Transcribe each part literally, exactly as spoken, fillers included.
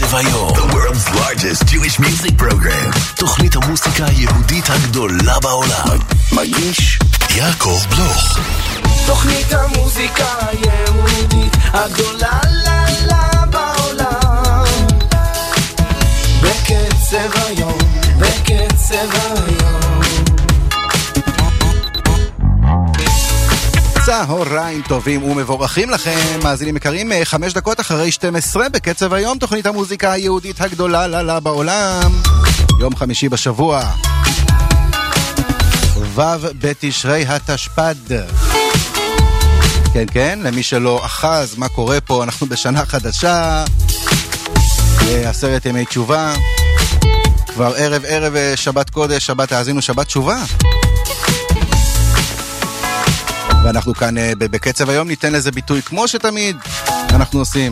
בקצב היום. The world's largest Jewish music program. תוכנית המוסיקה היהודית הגדולה בעולם. מגיש יעקב בלוך. תוכנית המוזיקה היהודית הגדולה לה לה בעולם. בקצב היום, בקצב היום. צהריים טובים ומבורכים לכם, מאזינים יקרים, חמש דקות אחרי שתים עשרה בקצב היום, תוכנית המוזיקה היהודית הגדולה לה לה בעולם. יום חמישי בשבוע, ו' בתשרי התשפ"ד. כן כן, למי שלא אחז מה קורה פה, אנחנו בשנה חדשה, עשרת ימי תשובה, כבר ערב ערב שבת קודש, שבת האזינו, שבת תשובה. ואנחנו כאן בקצב היום ניתן לזה ביטוי כמו שתמיד אנחנו עושים.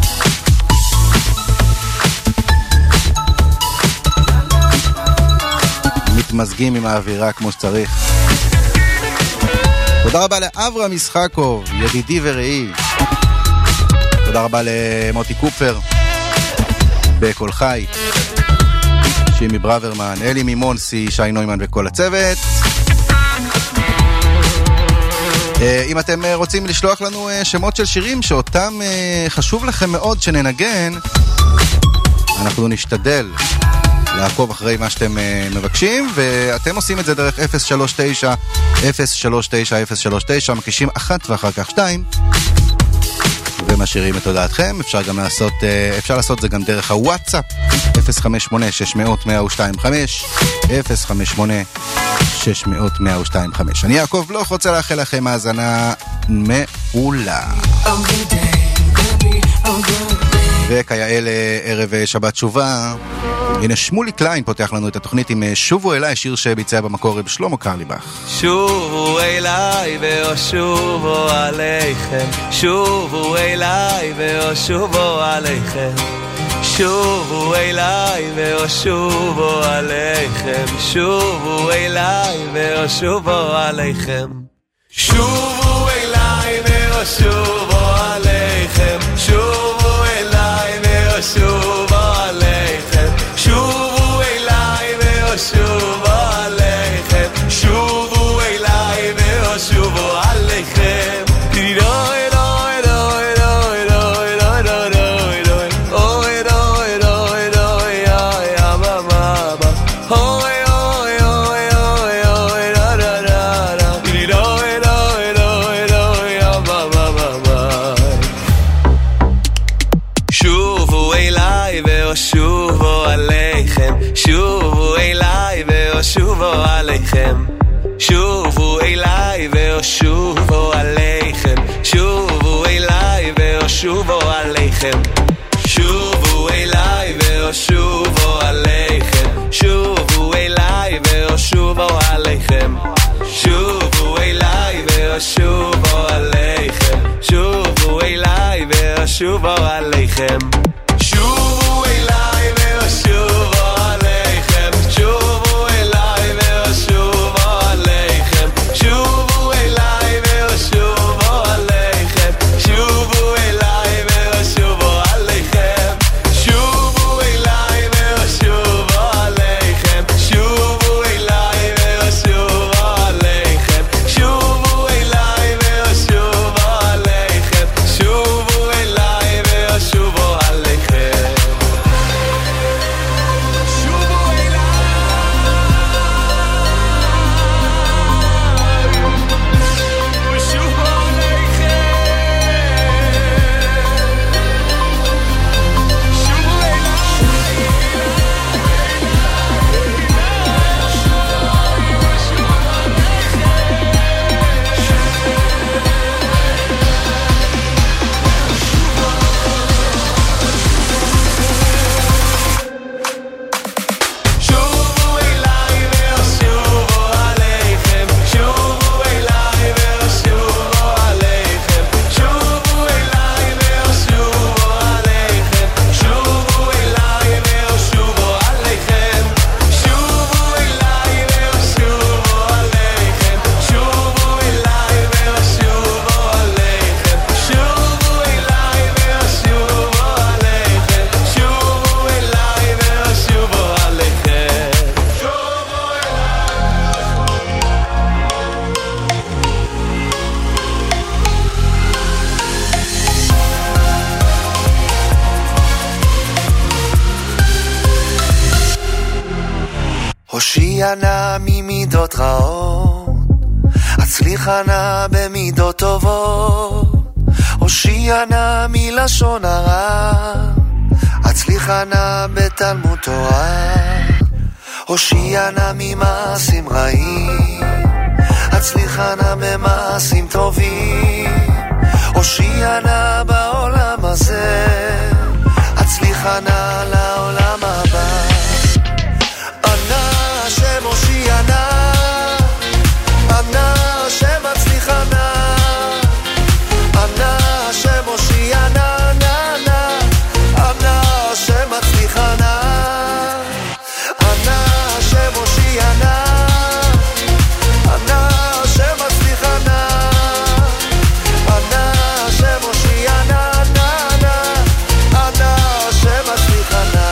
מתמזגים עם האווירה כמו שצריך. תודה רבה לאברהם ישחקוב, ידידי ורעי. תודה רבה למוטי קופר בכל חי, שימי ברוורמן, אלי מימונסי, שי נוימן וכל הצוות. אם אתם רוצים לשלוח לנו שמות של שירים שאותם חשוב לכם מאוד שננגן, אנחנו נשתדל לעקוב אחרי מה שאתם מבקשים, ואתם עושים את זה דרך אפס שלוש תשע אפס שלוש תשע אפס שלוש תשע, מקישים אחת ואחר כך שתיים ומשאירים את הודעתכם. אפשר גם לעשות, אפשר לעשות זה גם דרך הוואטסאפ אפס חמש שמונה שש מאות מאה ושתיים חמש אפס חמש שמונה שש מאות מאה ושתיים חמש. אני יעקב בלוך, רוצה לאחל לכם האזנה מעולה. וכיאה לערב שבת תשובה, הנה שמולי קליין פותח לנו את התוכנית עם שובו אליי, שיר שביצע במקור בשלמה קרליבך. שובו אליי ואשובו עליכם, שובו אליי ואשובו עליכם, שובו אליי ואשובו עליכם, שובו אליי ואשובו עליכם, שובו אליי ואשובו עליכם, שובו אליי ואשובו עליכם, שובו אליי ואשובו עליכם, שובו אליי ואשובו עליכם. שובו עליכם, שובו אליי ואשובו עליכם, שובו אליי ואשובו עליכם, שובו אליי ואשובו עליכם, שובו אליי ואשובו עליכם, שובו אליי ואשובו עליכם, שובו אליי ואשובו עליכם, שובו אליי ואשובו עליכם, שובו אליי ואשובו עליכם, שובו אליי ואשובו עליכם, שובו אליי ואשובו עליכם, שובו אליי ואשובו עליכם, שובו אליי ואשובו עליכם, שובו אליי ואשובו עליכם, שובו אליי ואשובו עליכם, שובו אליי ואשובו עליכם. הושיע נא ממידות רעות, הצליחה נא במידות טובות. הושיע נא מלשון הרע, הצליחה נא בתלמוד תורה. הושיע נא ממעשים רעים, הצליחה נא במעשים טובים. הושיע נא בעולם הזה, הצליחה נא לעולם הבא. ענה השם הושיע נא, ענה השם הצליחה נא, ענה השם הושיע נא נא נא, ענה השם הצליחה נא, ענה השם הושיע נא, ענה השם הצליחה נא, ענה השם הושיע נא נא נא, ענה השם הצליחה נא.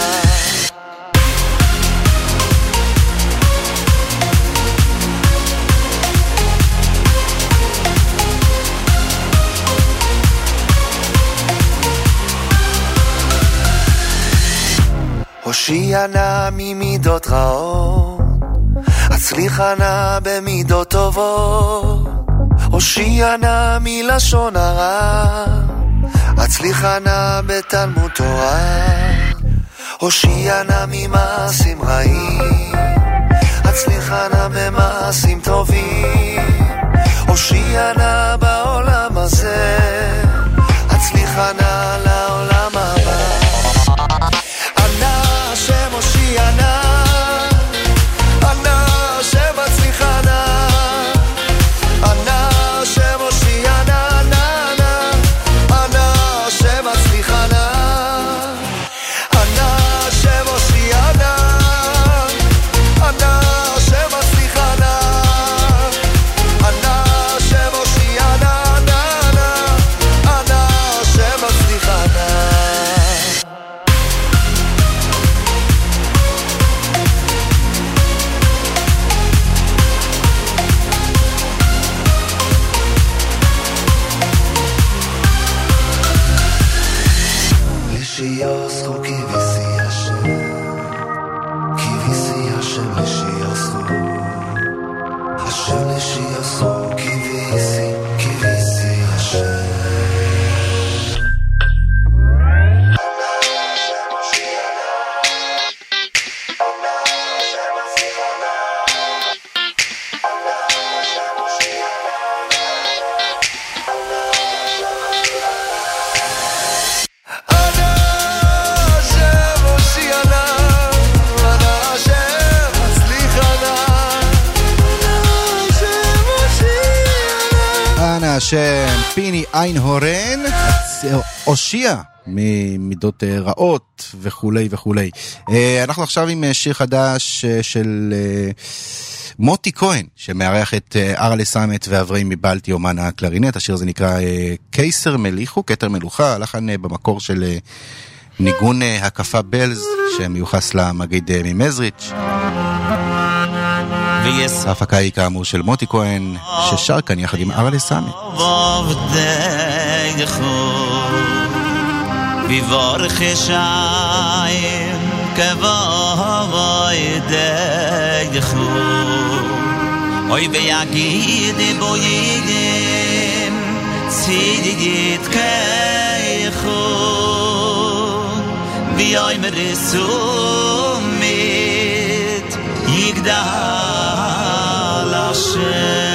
הושיע נא ממידות רעות, הצליחה נא במידות טובות. הושיע נא מלשון הרע, הצליחה נא בתלמוד תורה. הושיע נא ממעשים רעים, הצליחה נא במעשים טובים. הושיע נא בעולם הזה, הצליחה נא לעולם הבא. ענה השם הושיע נא, ענה השם הצליחה נא, ענה השם הושיע נא נא נא, ענה השם הצליחה נא, ענה השם הושיע נא, ענה השם הצליחה נא, ענה השם הושיע נא נא נא, ענה השם הצליחה נא. לשיוסו כביסי השם, כביסי השם לשיוסו, השם לשיוסו כביסי, כביסי השם. השם פיני עין הורן, הושיע ממידות רעות וכולי וכולי. אנחנו עכשיו עם שיר חדש של מוטי כהן, שמארח את ארלה סמט ואברהם מבלטי, אומן הקלרינט. השיר הזה נקרא קיסר מליחו, כתר מלוכה, הלחן במקור של ניגון הקפה בלז, שמיוחס למגיד ממזריץ'. ההפקה היא כאמור של מוטי כהן, ששר כאן יחד עם ארלה סמט. ויברך שיים כבוי דייכו, אוי ויגיד בוידים צידית כיכו, ויוי מרסומית יגדל השם.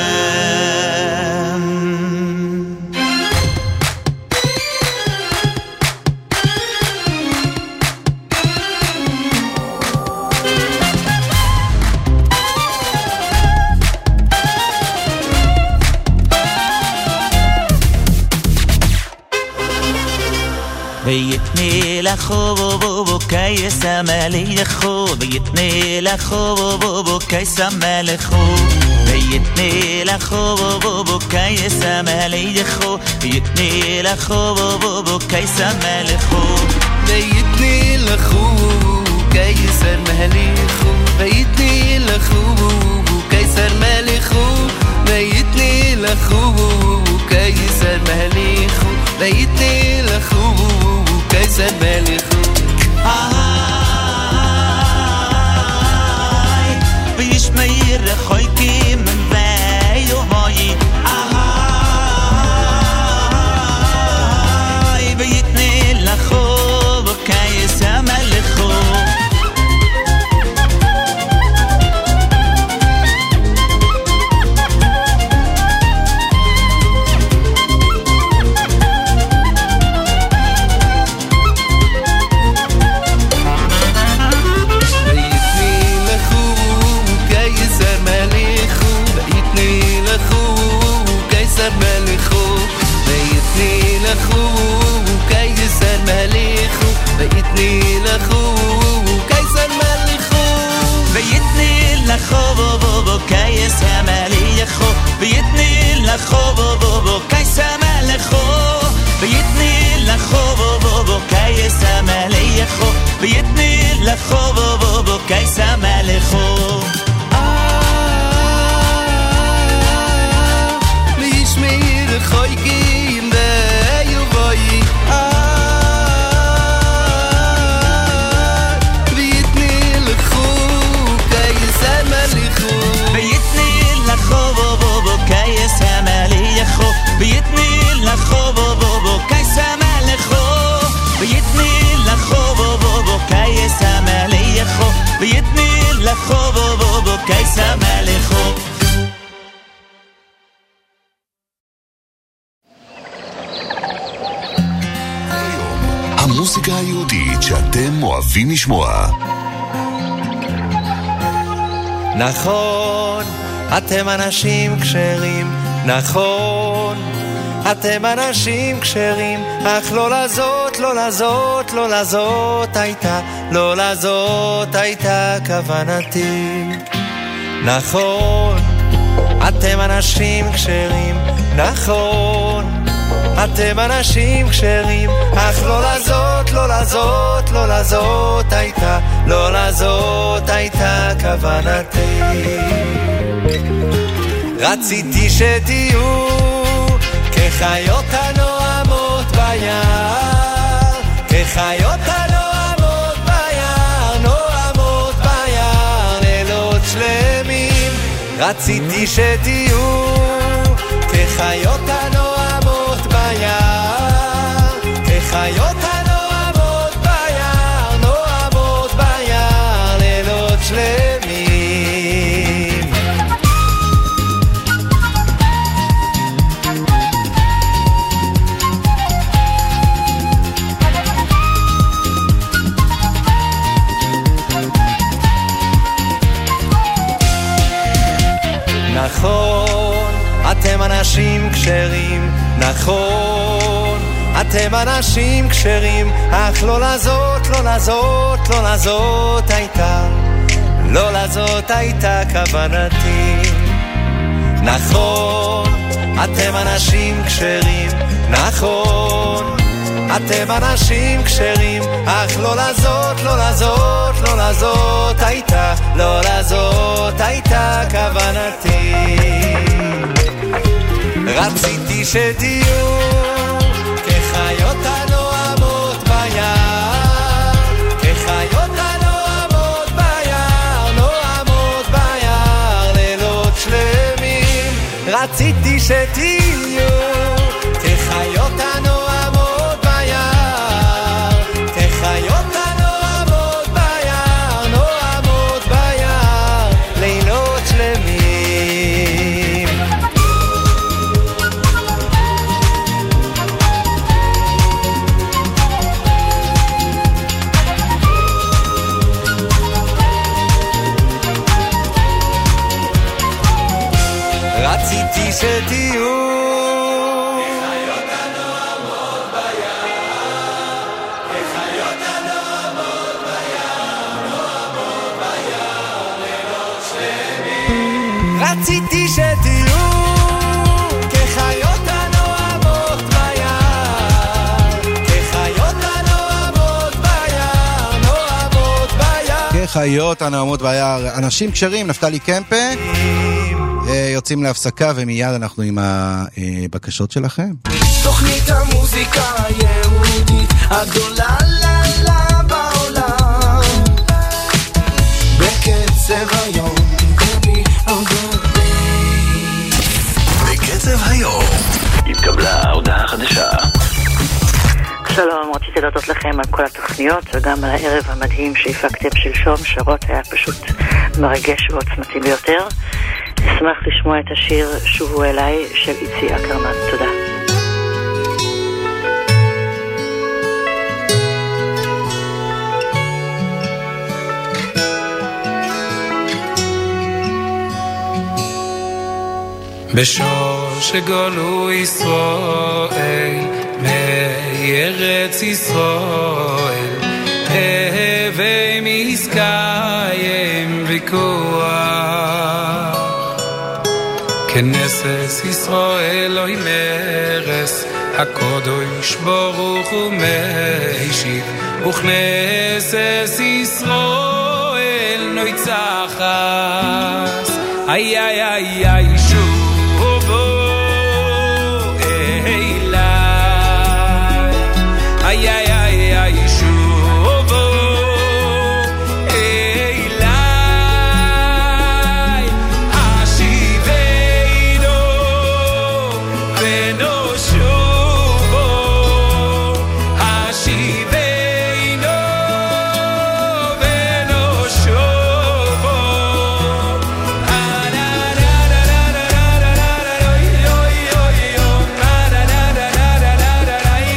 ויתני לכו בו קייס המלכו, ויתני לכו בו קייס המלכו, ויתני לכו בו קייס המלכו, ויתני לכו בו קייס המלכו, ויתני לכו קייס המלכו, ויתני לכו קייס המלכו, ויתני לכו קייס המלכו, ויתני לכו קיסר מלכו. mir khoy kim vay yo vay ay vaytni la khov kay samal khov ויתני לכו קיסר מלכו ויתני לכו בו בו קיסר מלכו ויתני לכו בו בו קיסר מלכו ויתני לכו בו בו קיסר מלכו ויתני לכו בו בו קיסר מלכו וישמיר חויגים ויובוי ויתני לכו בו בו בו קיסר מלכו ויתני לכו בו בו בו קיסר מלכו ויתני לכו בו בו בו קיסר מלכו המוזיקה היהודית שאתם אוהבים לשמוע. נכון, אתם אנשים כשרים, נכון, אתם אנשים כשרים, אך לא לזאת, לא לזאת, לא לזאת הייתה, לא לזאת הייתה כוונתי. נכון, אתם אנשים כשרים, נכון, אתם אנשים כשרים, אך לא לזאת, לא לזאת, לא לזאת הייתה, לא לזאת הייתה כוונתי. רציתי שתהיו כחיות הנועמות ביער, כחיות הנועמות ביער, נועמות ביער, לילות שלמים. רציתי שתהיו כחיות הנועמות ביער, כחיות הנועמות ביער, נועמות ביער, לילות שלמים. נכון, אתם אנשים כשרים, נכון, אתם אנשים כשרים, אך לא לזאת, לא לזאת, לא לזאת הייתה, לא לזאת הייתה כוונתי. נכון, אתם אנשים כשרים, נכון, אתם אנשים כשרים, אך לא לזאת, לא לזאת, לא לזאת הייתה, לא לזאת הייתה כוונתי. רציתי שתהיו כחיות הנועמות ביער, כחיות הנועמות ביער, נועמות ביער, לילות שלמים. רציתי שתהיו כחיות הנועמות ביער, כחיות הנועמות ביער, נועמות ביער, לילות שלמים. רציתי שתהיו כחיות הנועמות ביער, כחיות הנועמות ביער, נועמות ביער, לילות שלמים. רציתי שתהיו כחיות הנועמות ביער, כחיות הנועמות ביער, נועמות ביער, כחיות הנועמות ביער. אנשים כשרים, נפתלי קמפה. יוצאים להפסקה ומיד אנחנו עם הבקשות שלכם. תוכנית המוזיקה היהודית הגדולה לה בעולם, בקצב היום, שלום, רציתי להודות לכם על כל התוכניות וגם על הערב המדהים שהפקתם שלשום. שרות היה פשוט מרגש ועוצמתי ביותר. אשמח לשמוע את השיר שובו אליי של איצי אקרמן. תודה. בשוש גולו ישראל מארץ ישראל הווי מסקיים ויכוח כנסס ישראל אוי מרס הקודש ברוך הוא משיב וכנסס ישראל נויצחס איי איי איי איי שוב ay ay ay ay shuvo elai ashiveino veno shuvo ashiveino veno shuvo ana na na na na na na yo yo yo na na na na na na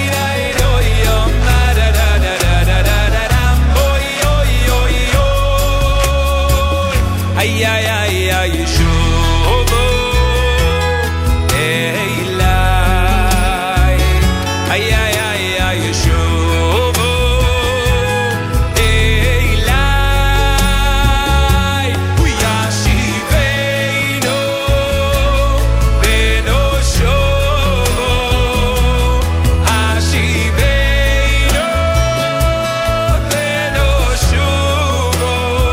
ay ay ay ay shubo elai ay ay ay ay shubo elai hu yashiveino beno shubo ashiveino beno shubo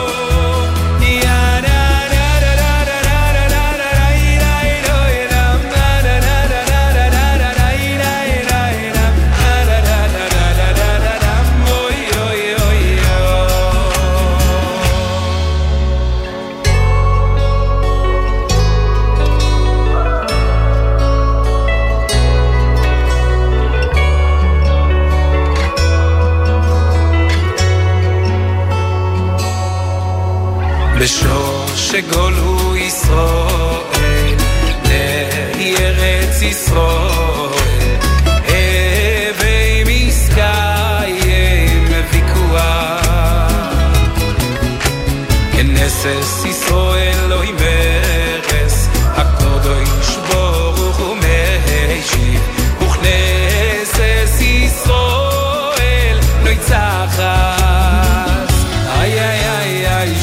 בשוש גולו ישראל לארץ ישראל הווי מסקיים ויכוח כנסס ישראל אוי מרס הקודש ברוך הוא משיב וכנסס ישראל נויצחס איי איי איי איי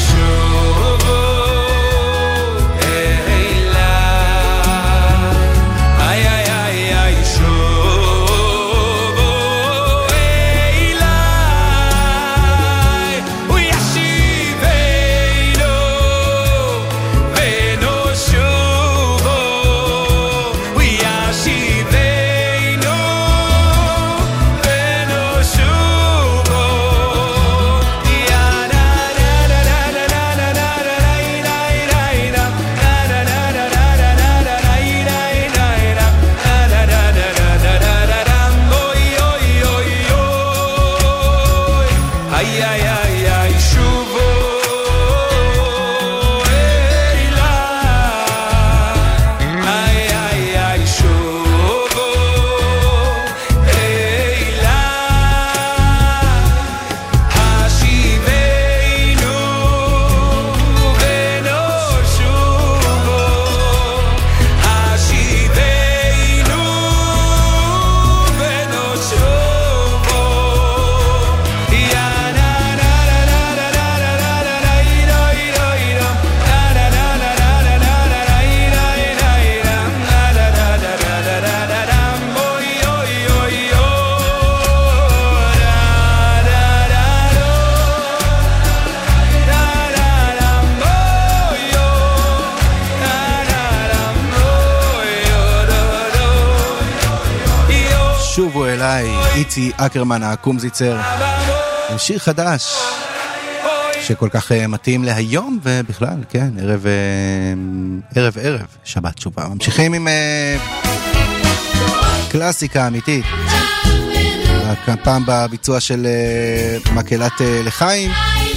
שובו אליי, איצי אקרמן הקומזיצר, עם שיר חדש שכל כך מתאים להיום ובכלל, כן, ערב ערב ערב שבת תשובה. ממשיכים עם קלאסיקה אמיתית, הפעם בביצוע של מקהלת לחיים.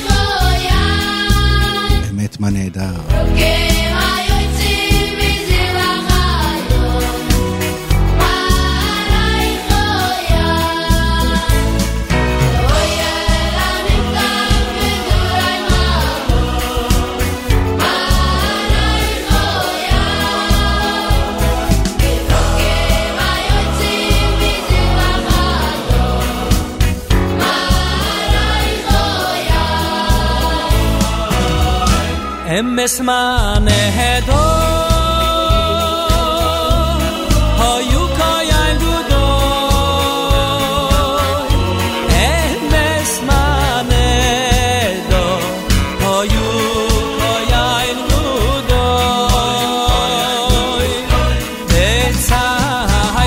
באמת מה נהדר. אמס מנהדו היו קיין גודו אמס מנהדו היו קיין גודו בצהי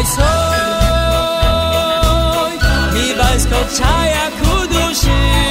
סוי מבייס קודשי הקודושי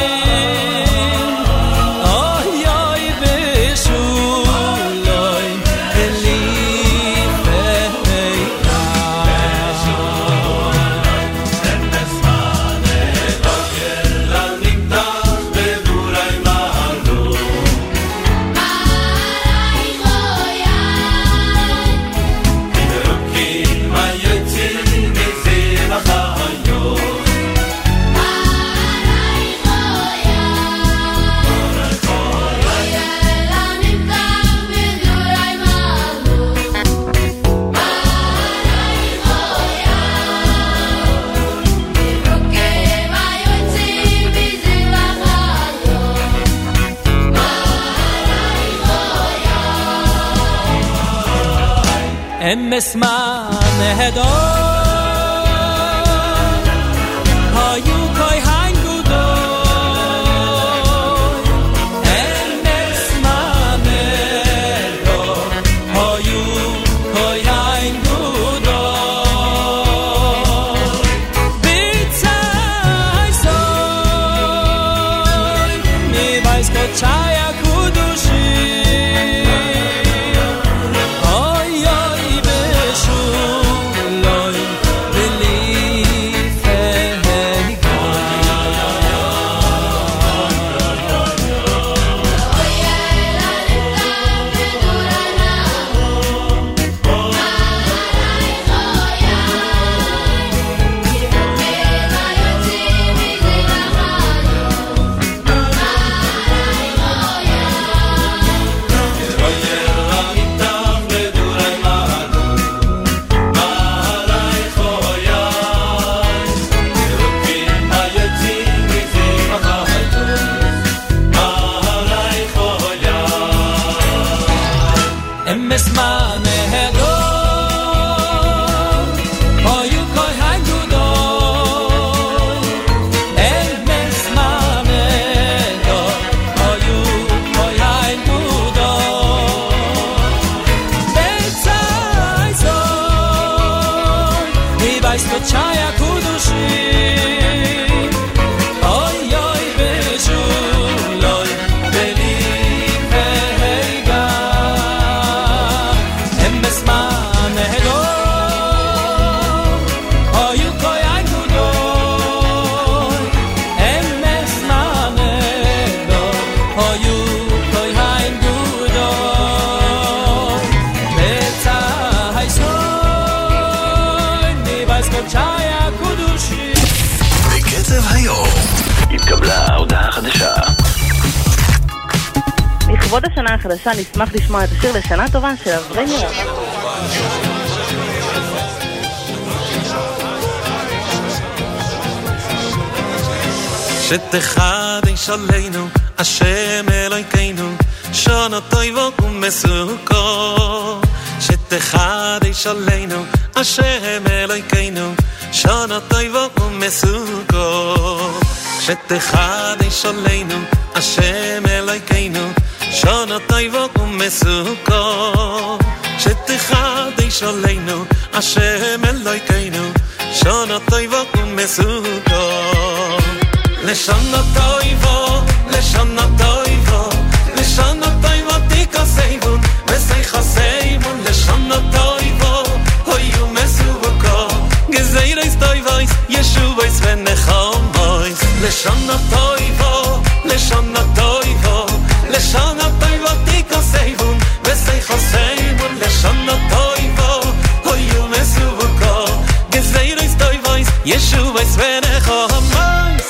אמס מנהדו היו קיין גודו אמס מנהדו היו קיין גודו ביצאי סוי מבייס קודשי הקודושי לכבוד השנה החדשה נשמח לשמוע את השיר לשנה טובה של אברי מירב. שתחדש עלינו השם אלוהינו שנה טובה ומסוכו שתחדש עלינו השם אלוהינו שנה טובה ומסוכו שתחדש עלינו השם אלוהינו שנה טובה ומסוכו שתחדש עלינו השם אלוהינו שנה טובה ומסוכו לשנה טובה לשנה טובה לשנה טובה תיקסייבון וסייחסייבון לשנה טובה היו מסוכו גזי Gezeira ist toi weiß, Yeshuva ist wenn ich am weiß. Leshana toivo, Leshana toivo, Leshana toivo tika seivun, vesei choseivun, Leshana toivo, hoyu mesuvuko. Gezeira ist toi weiß, Yeshuva ist wenn ich am weiß.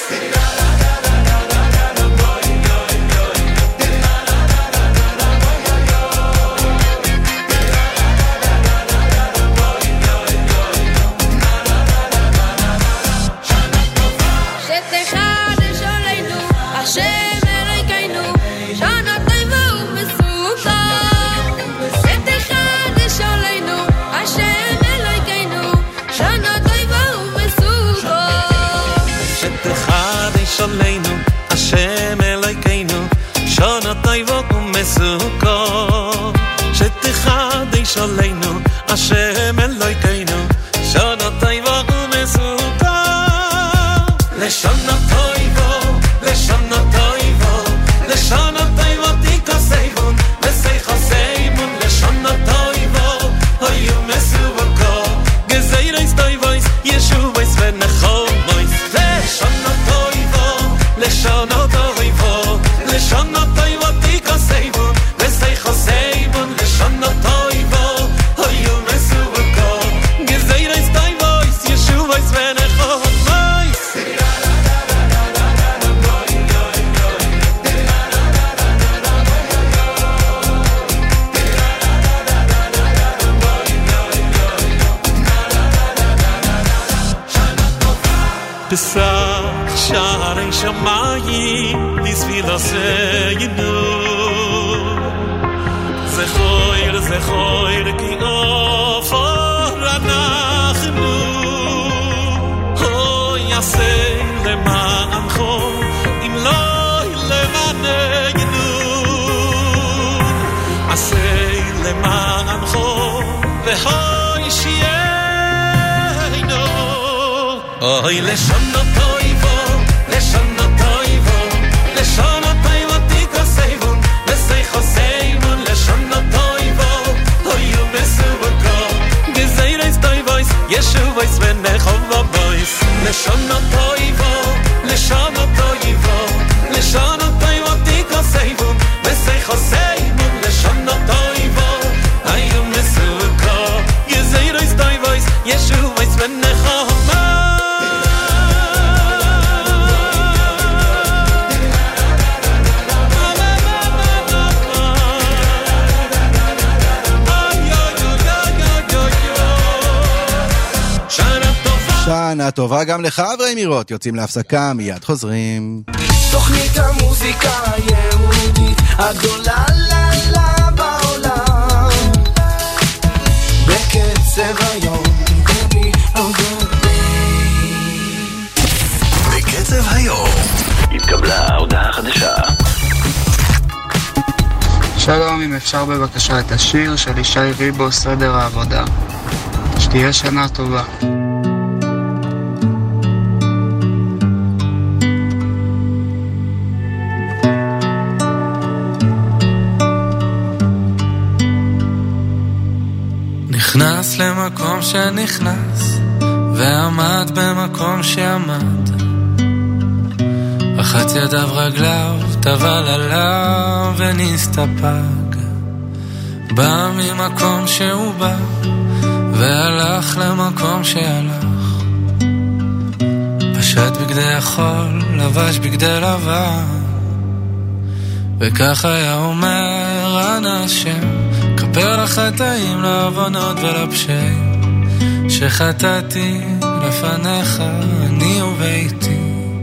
Shalenu, Hashem Elokeinu, Shana Tova u'Mesuko. Shetechadei Shalenu, Hashem Elokeinu, Shana Tova u'Mesuko. Leshana Tova, Leshana Tova, Leshana Tova tikasevun, veseichasevun, Leshana Tova, hoyu Mesuko. Gezeira ist Toivos, Yeshuva ist v'nechol bois. Leshana Leshana toivo, Leshana toivo tika seivu, vesei choseivu, Leshana toivo, hoyu mesuvuko. Gezeira is toivo, is Yeshuva is venecho mais. Pesach Sharei Shamayim Bisvila Seyinu Zechoir, Zechoir Ki Ofor Anachnu Ho Yasei Lema'ancho Im Loi Lemaneginu Asei Lema'ancho Veho Yishieinu Oy Leshana Toivo, Leshana Toivo, Leshana Toivo tika seivun, vesei choseivun, Leshana Toivo, hoyu mesuvuko. Gezeira is Toivois, Yeshuva is venechova bois. Leshana Toivo, Leshana Toivo, Leshana Toivo tika seivun, vesei choseivun, Leshana Toivo, hoyu mesuvuko. Gezeira is Toivois, Yeshuva is venechova. שנה טובה גם לך, אברהם מירות. יוצאים להפסקה, מיד חוזרים. תוכנית המוזיקה היהודית הגדולה לה לה בעולם, בקצב היום, קובי אוגבי. בקצב היום התקבלה הודעה חדשה. שלום, אם אפשר בבקשה את השיר של ישי ריבו, סדר העבודה. שתהיה שנה טובה. נכנס למקום שנכנס ועמד במקום שעמד, רחץ ידיו רגליו, טבל עליו ונסתפק. בא ממקום שהוא בא והלך למקום שהלך, פשט בגדי החול, לבש בגדי לבן, וכך היה אומר אנא השם, כפר לחטאים, לעוונות ולפשעים שחטאתי לפניך, אני וביתי.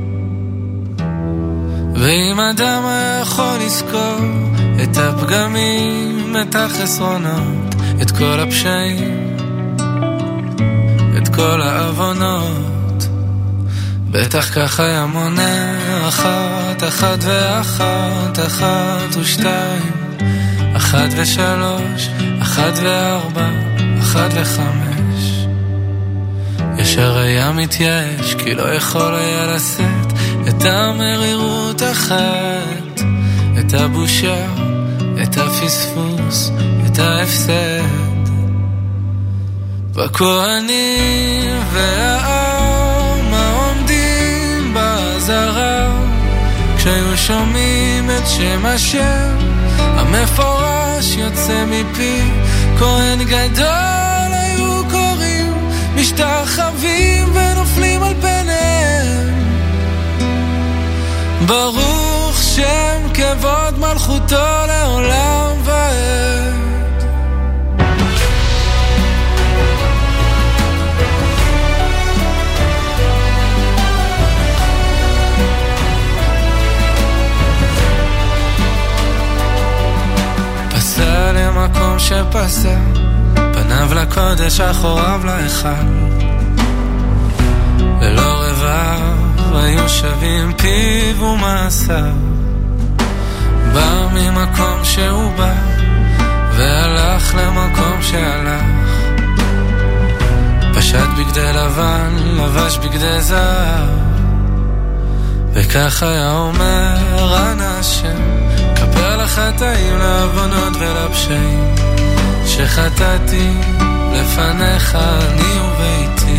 ואם אדם היה יכול לזכור את הפגמים, את החסרונות, את כל הפשעים, את כל העוונות, בטח כך היה מונה אחת, אחת ואחת, אחת ושתיים, אחת ושלוש, אחת וארבע, אחת וחמש. ישר היה מתייאש, כי לא יכול היה לשאת את המרירות אחת, את הבושה, את הפספוס, את ההפסד. בכהנים והעם העומדים בעזרה, כשהיו שומעים את שם השם המפורש יוצא מפי, כהן גדול היו קוראים, משתחווים ונופלים על פניהם. ברוך שם כבוד מלכותו לעולם ועד. פסע למקום שפסע, פניו לקודש אחוריו להיכל, ללא רבב היו שווים פיו ומעשיו. בא ממקום שהוא בא והלך למקום שהלך, פשט בגדי לבן לבש בגדי זהב, וכך היה אומר ענה השם, כפר לחטאים לעוונות ולפשעים שחטאתי לפניך אני וביתי.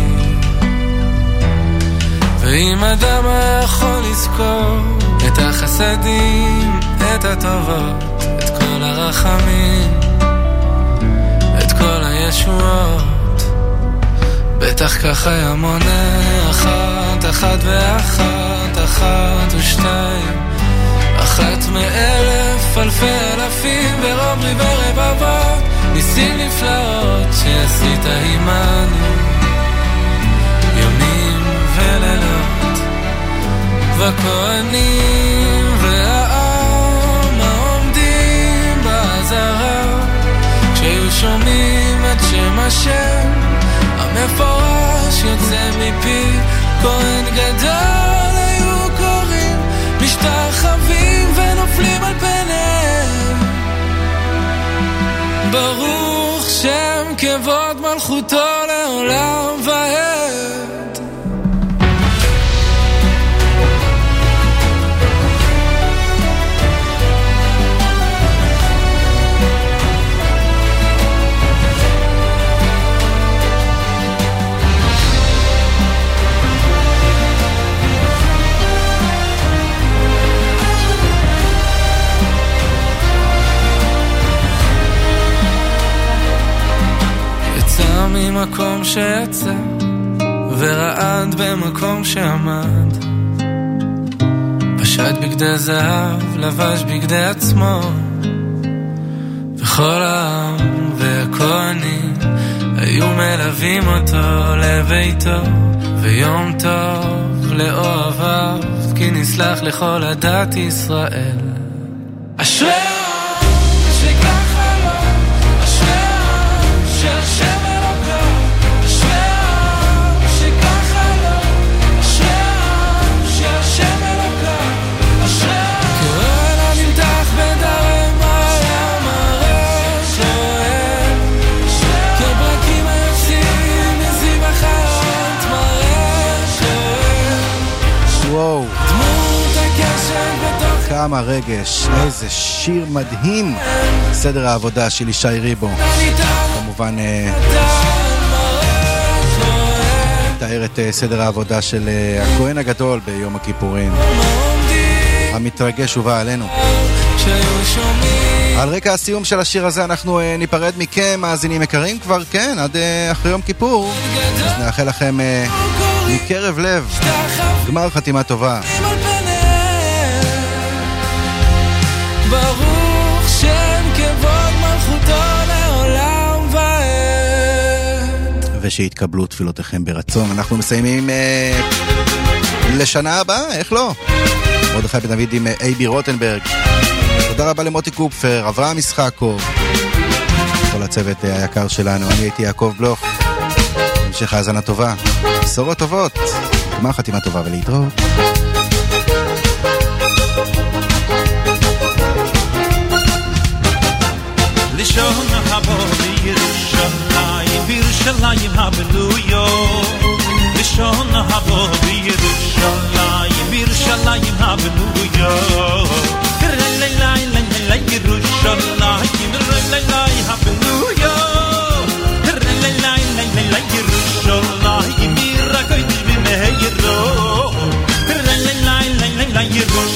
ואם אדם יכול לזכור את החסדים, את הטובות, את כל הרחמים, את כל הישועות, בטח ככה היה מונה אחת, אחת ואחת, אחת ושתיים, אחת מאלף, אלפי אלפים ורוברי ורבבות, ניסים נפלאות שעשית עימנו ימים ולילות. וכהנים והעם העומדים בעזרה, כשהיו שומעים את שם השם המפורש יוצא מפי, כהן גדול היו קוראים, משתחווים ונופלים על פניהם. ברוך שם כבוד מלכותו לעולם ועד. ממקום שיצא ורעד במקום שעמד, פשט בגדי זהב לבש בגדי עצמו, וכל העם והכהנים היו מלווים אותו לביתו, ויום טוב לאוהביו כי נסלח לכל עדת ישראל. אשרי כמה רגש, איזה שיר מדהים. סדר העבודה של ישי ריבו, כמובן מתאר את סדר העבודה של הכהן הגדול ביום הכיפורים המתרגש ובא עלינו. על רקע הסיום של השיר הזה אנחנו ניפרד מכם מאזינים יקרים, כבר כן, עד אחרי יום כיפור, אז נאחל לכם מקרב לב גמר חתימה טובה. ברוך שם כבוד מלכותו לעולם ועד. ושיתקבלו תפילותיכם ברצון. אנחנו מסיימים אה, לשנה הבאה, איך לא? מרדכי בן דוד עם אייבי רוטנברג. תודה רבה למוטי קופפר, אברהם ישחקוב, כל הצוות היקר שלנו. אני הייתי יעקב בלוך. המשך האזנה טובה, בשורות טובות, גמר חתימה טובה ולהתראות. לשון הבא בירושלים, בירושלים הבנויה. לשון הבא בירושלים, בירושלים הבנויה. ריי ליי ליי ירושלים, ריי ליי הבנויה. ריי ליי ליי לילה ירושלים